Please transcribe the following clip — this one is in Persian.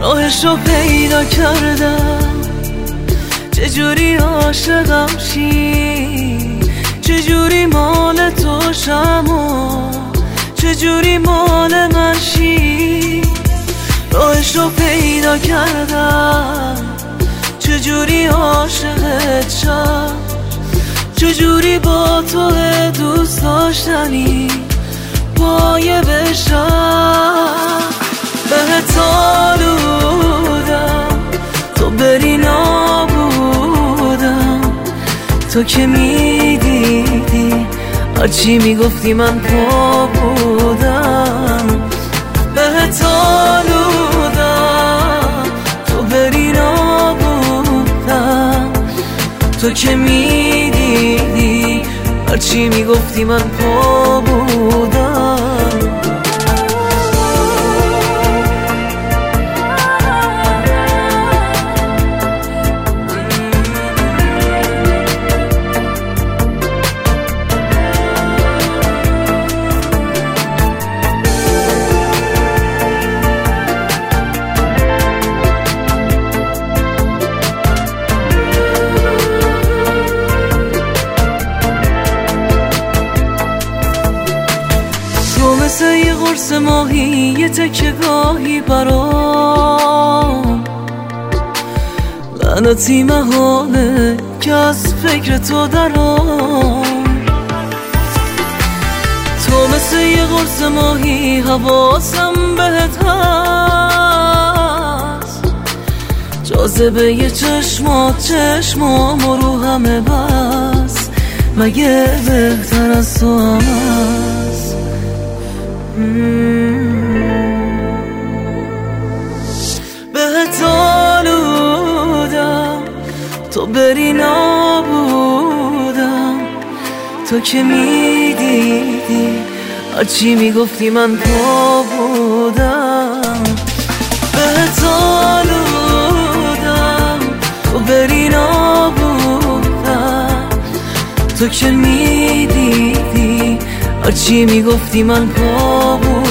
راهش رو پیدا کردم، چجوری عاشقم شی، چجوری مال تو شم و چجوری مال من شی. راهش رو پیدا کردم، چجوری عاشقت شم، چجوری با تو دوست داشتنی پایه بشم. بهت آلودم تو بری نابودم، تو که میدیدی هرچی میگفتی من پا بودم. بهت آلودم تو بری نابودم، تو که میدیدی هرچی میگفتی من پا بودم. مثل یه قرص ماهی، یه تکه گاهی برام لعنتی محاله که از فکر تو درام. تو مثل یه قرص ماهی، حواسم بهت هست، جاذبه یه چشمام رو همه بس، مگه بهتر از تو هم هست؟ بهت آلودم تو بری نابودم، تو که میدیدی هرچی میگفتی من پا بودم. بهت آلودم تو بری نابودم، تو که میدیدی هرچی میگفتی من پا بودم.